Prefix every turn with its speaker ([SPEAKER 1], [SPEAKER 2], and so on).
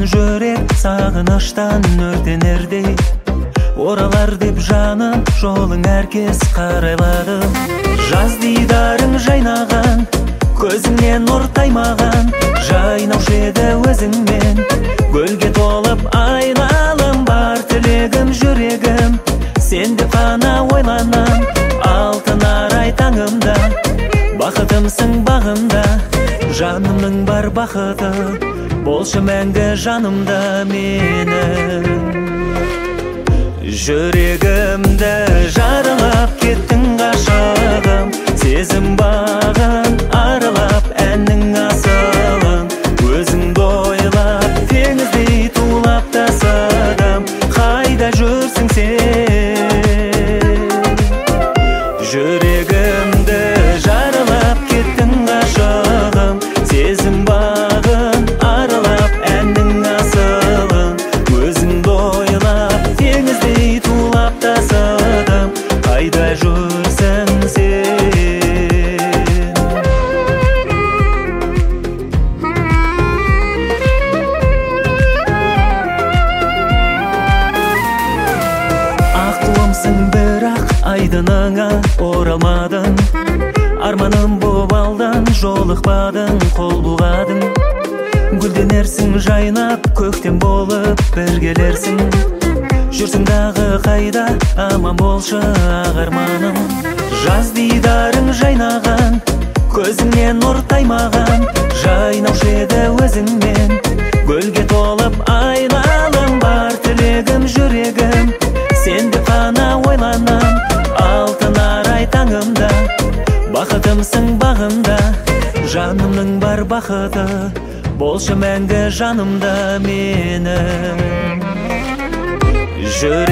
[SPEAKER 1] жүрек сағыныштан өртенердей. Оралар деп жаным, жолың әркез қарайладым. Жаз дидарың жайнаған, көзіңнен нұр таймаған. Жайнаушы еді өзіңмен, гүлге толып айналым. Бар тілегім жүрегім, сен деп қана ойланам. Алтын арай таңымда, бақытымсың бағымда. Жанымның бар бақыты, болшы мәңгі жанымда менің. Жүрегімді жаралап кеттің ғашығым, сезім бағын аралап әннің асылын. Өзіңді ойлап теңіздей тулап тасыдым, қайда жүрсің сен? Жүрегімді жаралап кеттің ғашығым, сезім бағын аралап әннің асылын. Өзіңді ойлап теңіздей тулап тасыдым, қайда жүрсің сен? Аққуымсың бірақ айдыныңа оралмадың. Арманым боп алдан жолықпадың, қол бұлғадың. Гүлденерсің жайнап, көктем болып біргелерсің. Жүрсің дағы қайда, аман болшы ақ арманым. Жаз дидарың жайнаған, көзіңнен нұр таймаған. Жайнаушы еді өзіңмен, гүлге толып айналым. Бар тілегім жүрегім, сен деп қана ойланам. Алтын арай таңымда, бақытымсың бағымда. Жанымның бар бақыты, болшы мәңгі жанымда менің.